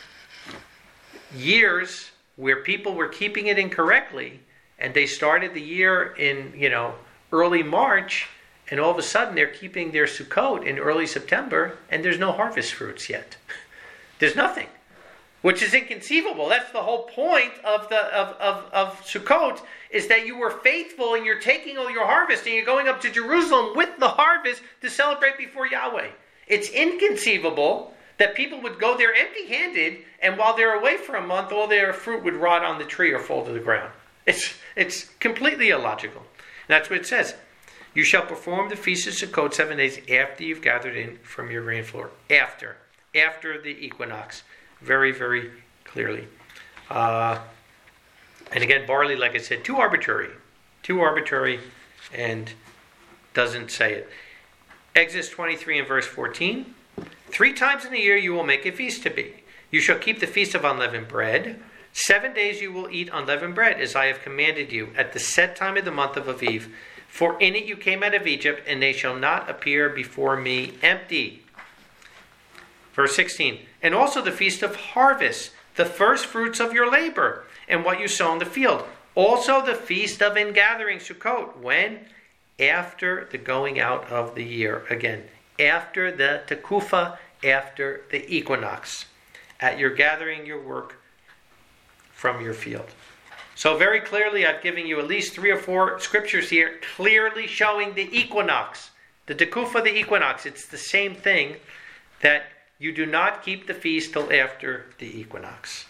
years where people were keeping it incorrectly, and they started the year in, you know, early March, and all of a sudden they're keeping their Sukkot in early September, and there's no harvest fruits yet. There's nothing, which is inconceivable. That's the whole point of the of, of, of Sukkot, is that you were faithful and you're taking all your harvest and you're going up to Jerusalem with the harvest to celebrate before Yahweh. It's inconceivable that people would go there empty-handed, and while they're away for a month, all their fruit would rot on the tree or fall to the ground. It's it's completely illogical. And that's what it says. You shall perform the Feast of Sukkot seven days after you've gathered in from your grain floor. After. After the equinox. Very, very clearly. Uh, and again, barley, like I said, too arbitrary. Too arbitrary, and doesn't say it. Exodus twenty-three and verse fourteen. "Three times in a year you will make a feast to me. You shall keep the feast of unleavened bread. Seven days you will eat unleavened bread, as I have commanded you, at the set time of the month of Aviv. For in it you came out of Egypt, and they shall not appear before me empty." Verse sixteen, "And also the feast of harvest, the first fruits of your labor, and what you sow in the field. Also the feast of ingathering, Sukkot." When? After the going out of the year. Again, after the Tekufa, after the equinox. At your gathering your work from your field. So very clearly I've given you at least three or four scriptures here clearly showing the equinox. The Tekufa, the equinox. It's the same thing that you do not keep the feast till after the equinox.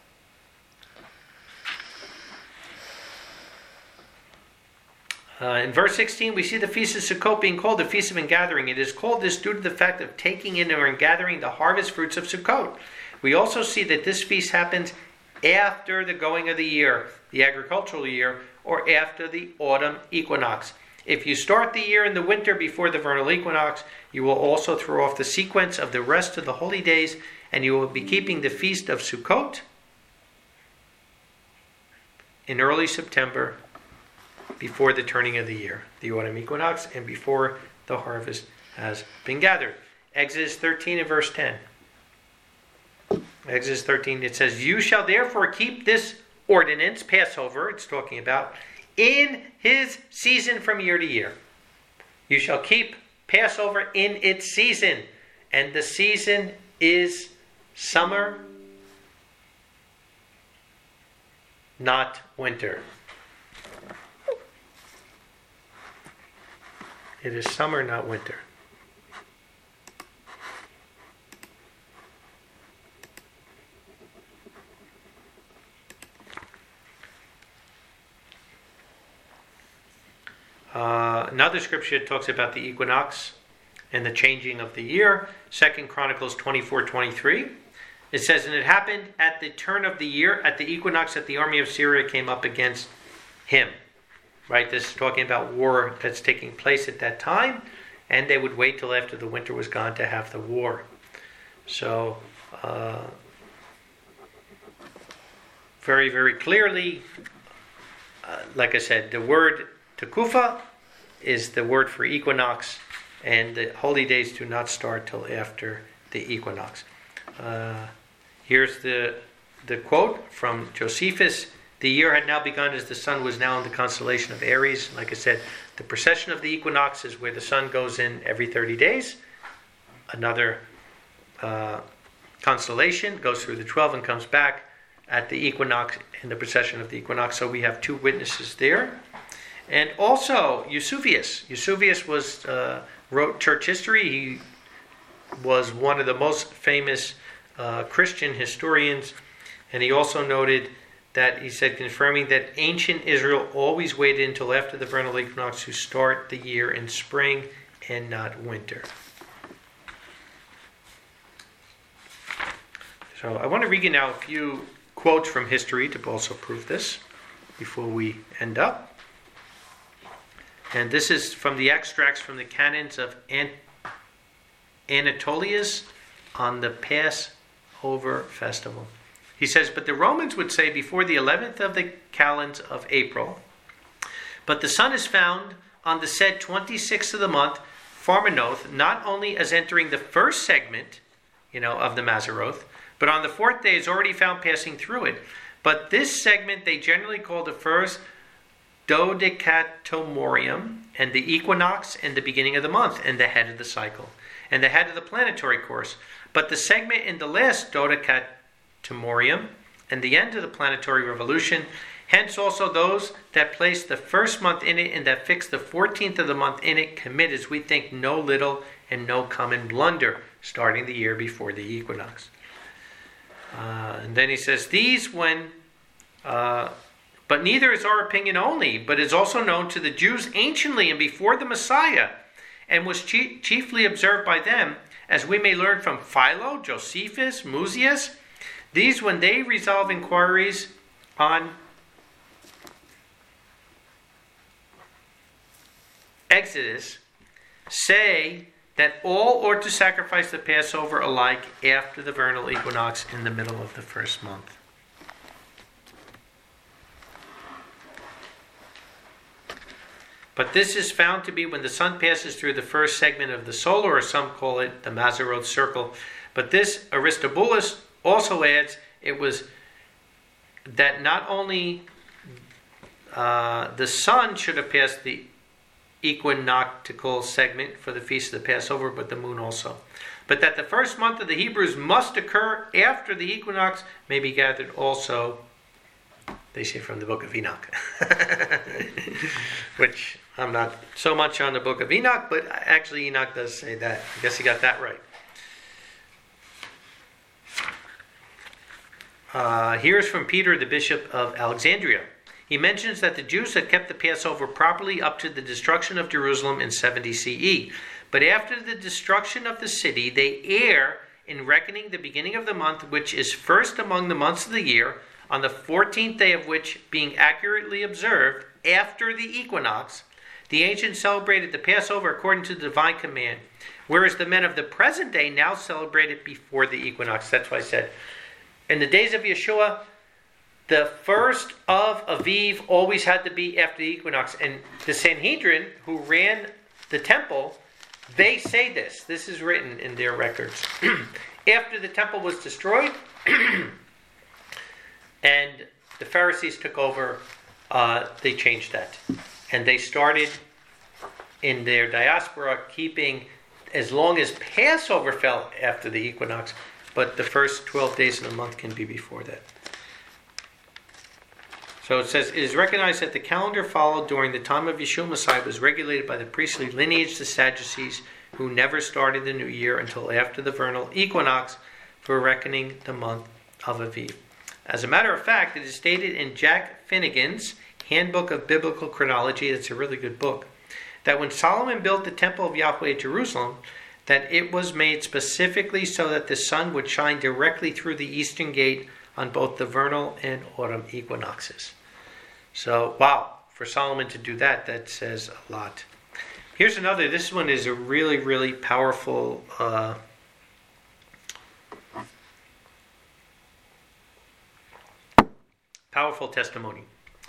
Uh, in verse sixteen, we see the Feast of Sukkot being called the Feast of Ingathering. It is called this due to the fact of taking in or gathering the harvest fruits of Sukkot. We also see that this feast happens after the going of the year, the agricultural year, or after the autumn equinox. If you start the year in the winter before the vernal equinox, you will also throw off the sequence of the rest of the holy days, and you will be keeping the Feast of Sukkot in early September, before the turning of the year, the autumn equinox, and before the harvest has been gathered. Exodus thirteen and verse ten. Exodus thirteen, it says, "You shall therefore keep this ordinance," Passover, it's talking about, "in his season from year to year." You shall keep Passover in its season. And the season is summer, not winter. It is summer, not winter. Uh, another scripture talks about the equinox and the changing of the year. Second Chronicles twenty-four twenty-three. It says, "And it happened at the turn of the year, at the equinox, that the army of Syria came up against him." Right, this is talking about war that's taking place at that time, and they would wait till after the winter was gone to have the war. So, uh, very, very clearly, uh, like I said, the word Tekufa is the word for equinox, and the holy days do not start till after the equinox. Uh, here's the the quote from Josephus. "The year had now begun as the sun was now in the constellation of Aries." Like I said, the precession of the equinox is where the sun goes in every thirty days. Another uh, constellation goes through the twelve and comes back at the equinox, in the precession of the equinox. So we have two witnesses there. And also Eusebius. Eusebius was uh, wrote church history. He was one of the most famous uh, Christian historians. And he also noted that he said, confirming that ancient Israel always waited until after the vernal equinox to start the year in spring and not winter. So I want to read you now a few quotes from history to also prove this before we end up. And this is from the extracts from the canons of Ant- Anatolius on the Passover festival. He says, "But the Romans would say before the eleventh of the calends of April, but the sun is found on the said twenty-sixth of the month, Pharmenoth, not only as entering the first segment, you know, of the Mazaroth, but on the fourth day is already found passing through it. But this segment they generally call the first Dodecatomorium, and the equinox, and the beginning of the month, and the head of the cycle, and the head of the planetary course. But the segment in the last Dodecatomorium, Timorium, and the end of the planetary revolution. Hence also those that place the first month in it and that fix the fourteenth of the month in it commit, as we think, no little and no common blunder, starting the year before the equinox." Uh, and then he says, "These when, uh, but neither is our opinion only, but is also known to the Jews anciently and before the Messiah, and was chief, chiefly observed by them, as we may learn from Philo, Josephus, Musaeus. These, when they resolve inquiries on Exodus, say that all ought to sacrifice the Passover alike after the vernal equinox in the middle of the first month." But this is found to be when the sun passes through the first segment of the solar, or some call it the Mazaroth circle. But this Aristobulus also adds, it was that not only uh, the sun should have passed the equinoctial segment for the feast of the Passover, but the moon also. But that the first month of the Hebrews must occur after the equinox may be gathered also, they say, from the book of Enoch. Which I'm not so much on the book of Enoch, but actually Enoch does say that. I guess he got that right. Uh, here's from Peter, the bishop of Alexandria. He mentions that the Jews had kept the Passover properly up to the destruction of Jerusalem in seventy C E. But after the destruction of the city, they err in reckoning the beginning of the month, which is first among the months of the year, on the fourteenth day of which, being accurately observed after the equinox, the ancients celebrated the Passover according to the divine command, whereas the men of the present day now celebrate it before the equinox. That's why I said, in the days of Yeshua, the first of Aviv always had to be after the equinox. And the Sanhedrin, who ran the temple, they say this. This is written in their records. After the temple was destroyed, and the Pharisees took over, uh, they changed that. And they started in their diaspora keeping, as long as Passover fell after the equinox, but the first twelve days of the month can be before that. So it says, it is recognized that the calendar followed during the time of Yeshua Messiah was regulated by the priestly lineage, the Sadducees, who never started the new year until after the vernal equinox for reckoning the month of Aviv. As a matter of fact, it is stated in Jack Finnegan's Handbook of Biblical Chronology, it's a really good book, that when Solomon built the temple of Yahweh at Jerusalem, that it was made specifically so that the sun would shine directly through the eastern gate on both the vernal and autumn equinoxes. So, wow, for Solomon to do that, that says a lot. Here's another. This one is a really, really powerful uh, powerful testimony.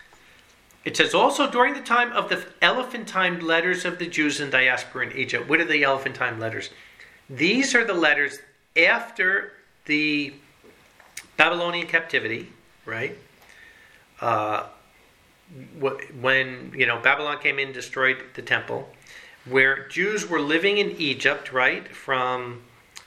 It says, also during the time of the elephantine letters of the Jews in diaspora in Egypt. What are the elephantine letters? These are the letters after the Babylonian captivity, right? Uh, when, you know, Babylon came in and destroyed the temple, where Jews were living in Egypt, right, from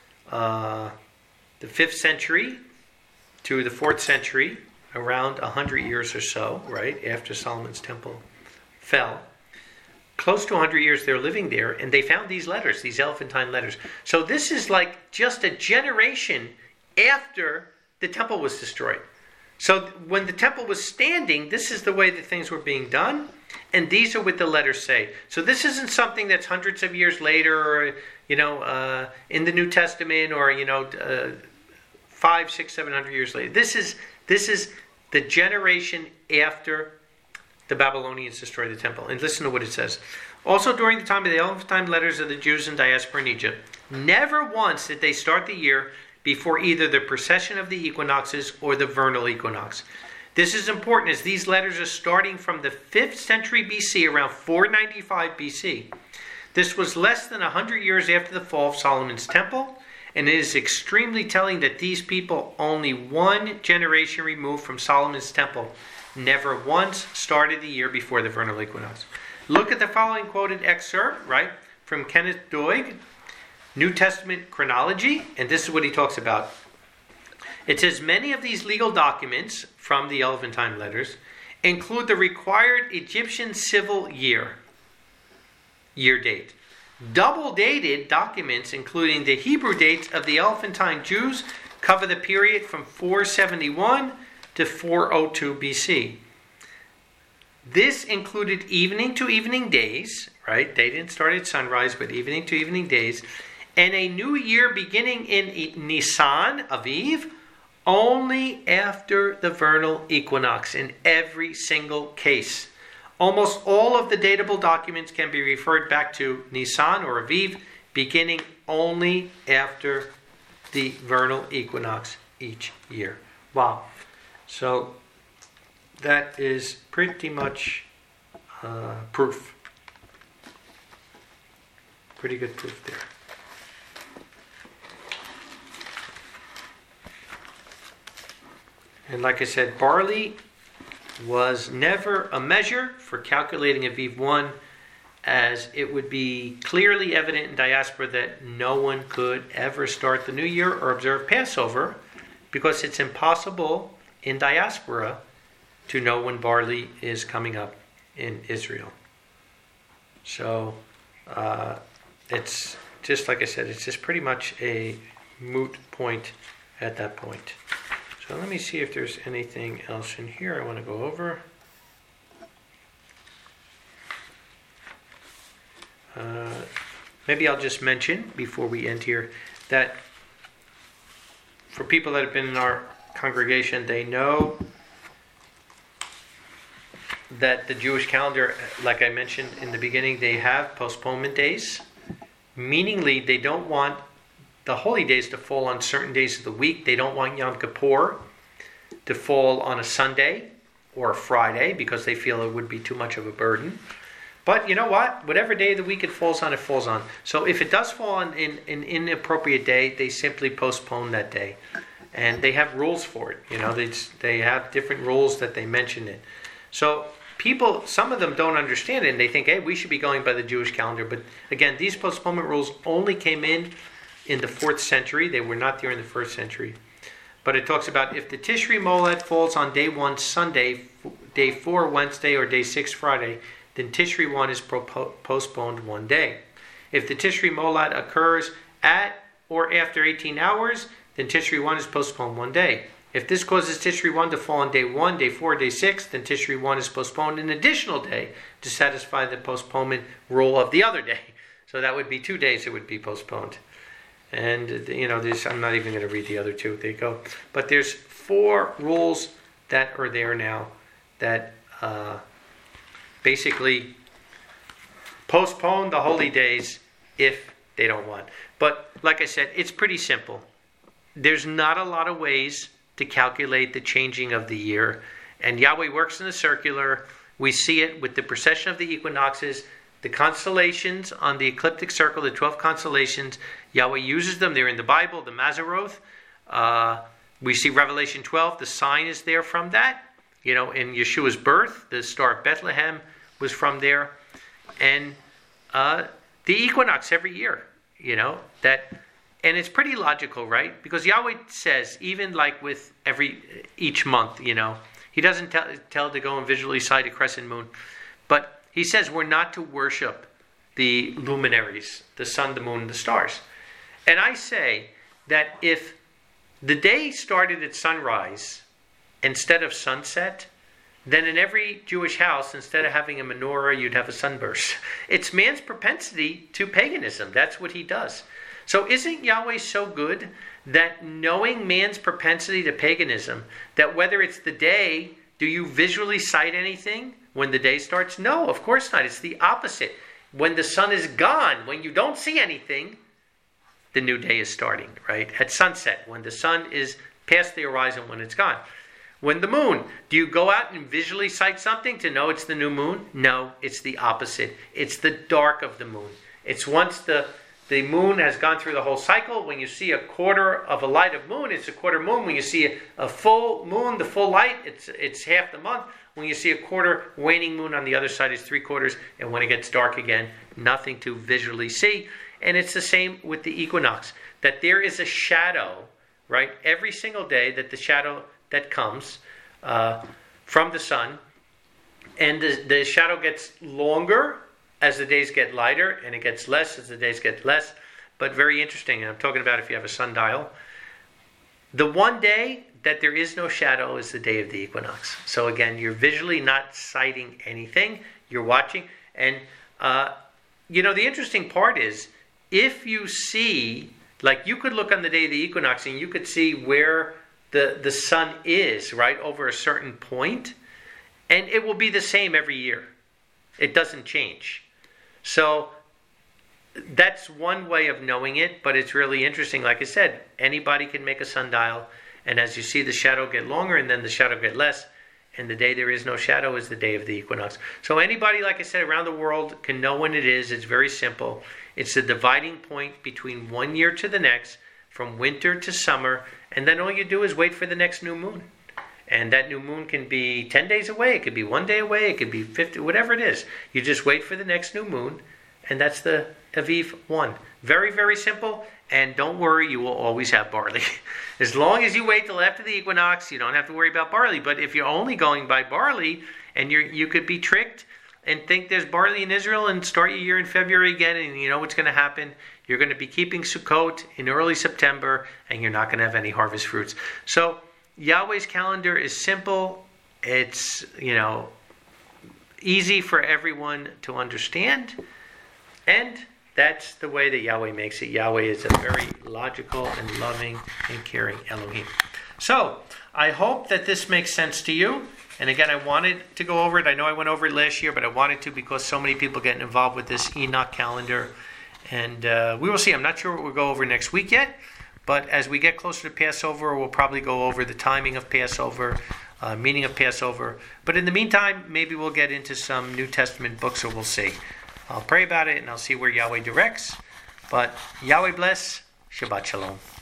uh, the fifth century to the fourth century, around one hundred years or so, right, after Solomon's temple fell. Close to one hundred years they're living there, and they found these letters, these elephantine letters. So this is like just a generation after the temple was destroyed. So when the temple was standing, this is the way that things were being done, and these are what the letters say. So this isn't something that's hundreds of years later, or, you know, uh, in the New Testament, or, you know, uh, five, six, seven hundred years later. This is this is the generation after the Babylonians destroyed the temple. And listen to what it says. Also during the time of the elephantine letters of the Jews in diaspora in Egypt, never once did they start the year before either the precession of the equinoxes or the vernal equinox. This is important as these letters are starting from the fifth century B C, around four ninety-five B C. This was less than one hundred years after the fall of Solomon's temple, and it is extremely telling that these people, only one generation removed from Solomon's temple, never once started the year before the vernal equinox. Look at the following quoted excerpt, right, from Kenneth Doig, New Testament Chronology, and this is what he talks about. It says, many of these legal documents from the elephantine letters include the required Egyptian civil year, year date. Double-dated documents, including the Hebrew dates of the elephantine Jews, cover the period from four seventy-one to four oh two B C. This included evening to evening days, right? They didn't start at sunrise, but evening to evening days, and a new year beginning in Nisan, Aviv, only after the vernal equinox in every single case. Almost all of the datable documents can be referred back to Nisan or Aviv, beginning only after the vernal equinox each year. Wow. So that is pretty much uh, proof. Pretty good proof there. And like I said, barley was never a measure for calculating Aviv one, as it would be clearly evident in diaspora that no one could ever start the new year or observe Passover, because it's impossible in diaspora to know when barley is coming up in Israel. So uh, it's just like I said, it's just pretty much a moot point at that point. So let me see if there's anything else in here I want to go over. Uh, maybe I'll just mention before we end here that for people that have been in our congregation, they know that the Jewish calendar, like I mentioned in the beginning, they have postponement days. Meaningly, they don't want the holy days to fall on certain days of the week. They don't want Yom Kippur to fall on a Sunday or a Friday because they feel it would be too much of a burden. But you know what? Whatever day of the week it falls on, it falls on. So if it does fall on in an inappropriate day, they simply postpone that day. And they have rules for it. You know, they they have different rules that they mention it. So people, some of them don't understand it, and they think, hey, we should be going by the Jewish calendar. But again, these postponement rules only came in in the fourth century. They were not there in the first century. But it talks about if the Tishri Moled falls on day one Sunday, day four Wednesday, or day six Friday, then Tishri one is pro- postponed one day. If the Tishri Moled occurs at or after eighteen hours, then Tishri one is postponed one day. If this causes Tishri one to fall on day one, day four, day six, then Tishri one is postponed an additional day to satisfy the postponement rule of the other day. So that would be two days it would be postponed. And, you know, there's, I'm not even going to read the other two. There you go. But there's four rules that are there now that uh, basically postpone the holy days if they don't want. But like I said, it's pretty simple. There's not a lot of ways to calculate the changing of the year. And Yahweh works in a circular. We see it with the precession of the equinoxes, the constellations on the ecliptic circle, the twelve constellations. Yahweh uses them. They're in the Bible, the Mazaroth. Uh, we see Revelation twelve. The sign is there from that. You know, in Yeshua's birth, the Star of Bethlehem was from there. And uh, the equinox every year, you know, that... And it's pretty logical, right? Because Yahweh says, even like with every each month, you know, he doesn't tell, tell to go and visually sight a crescent moon. But he says we're not to worship the luminaries, the sun, the moon, the stars. And I say that if the day started at sunrise instead of sunset, then in every Jewish house, instead of having a menorah, you'd have a sunburst. It's man's propensity to paganism. That's what he does. So isn't Yahweh so good that knowing man's propensity to paganism, that whether it's the day, do you visually sight anything when the day starts? No, of course not. It's the opposite. When the sun is gone, when you don't see anything, the new day is starting, right? At sunset, when the sun is past the horizon, when it's gone. When the moon, do you go out and visually sight something to know it's the new moon? No, it's the opposite. It's the dark of the moon. It's once the... The moon has gone through the whole cycle. When you see a quarter of a light of moon, it's a quarter moon. When you see a, a full moon, the full light, it's it's half the month. When you see a quarter waning moon on the other side, it's three quarters. And when it gets dark again, nothing to visually see. And it's the same with the equinox, that there is a shadow, right? Every single day that the shadow that comes uh, from the sun, and the, the shadow gets longer as the days get lighter, and it gets less as the days get less. But very interesting, and I'm talking about if you have a sundial. The one day that there is no shadow is the day of the equinox. So again, you're visually not sighting anything. You're watching. And, uh, you know, the interesting part is, if you see, like you could look on the day of the equinox and you could see where the, the sun is, right, over a certain point, and it will be the same every year. It doesn't change. So that's one way of knowing it, but it's really interesting. Like I said, anybody can make a sundial, and as you see the shadow get longer and then the shadow get less, and the day there is no shadow is the day of the equinox. So anybody, like I said, around the world can know when it is. It's very simple. It's the dividing point between one year to the next, from winter to summer, and then all you do is wait for the next new moon. And that new moon can be ten days away, it could be one day away, it could be fifty, whatever it is. You just wait for the next new moon, and that's the Aviv one. Very, very simple, and don't worry, you will always have barley. As long as you wait till after the equinox, you don't have to worry about barley. But if you're only going by barley, and you're, you could be tricked and think there's barley in Israel and start your year in February again, and you know what's going to happen. You're going to be keeping Sukkot in early September, and you're not going to have any harvest fruits. So Yahweh's calendar is simple. It's, you know, easy for everyone to understand. And that's the way that Yahweh makes it. Yahweh is a very logical and loving and caring Elohim. So, I hope that this makes sense to you. And again, I wanted to go over it. I know I went over it last year, but I wanted to because so many people getting involved with this Enoch calendar. And uh, we will see. I'm not sure what we'll go over next week yet. But as we get closer to Passover, we'll probably go over the timing of Passover, uh, meaning of Passover. But in the meantime, maybe we'll get into some New Testament books, or we'll see. I'll pray about it, and I'll see where Yahweh directs. But Yahweh bless. Shabbat Shalom.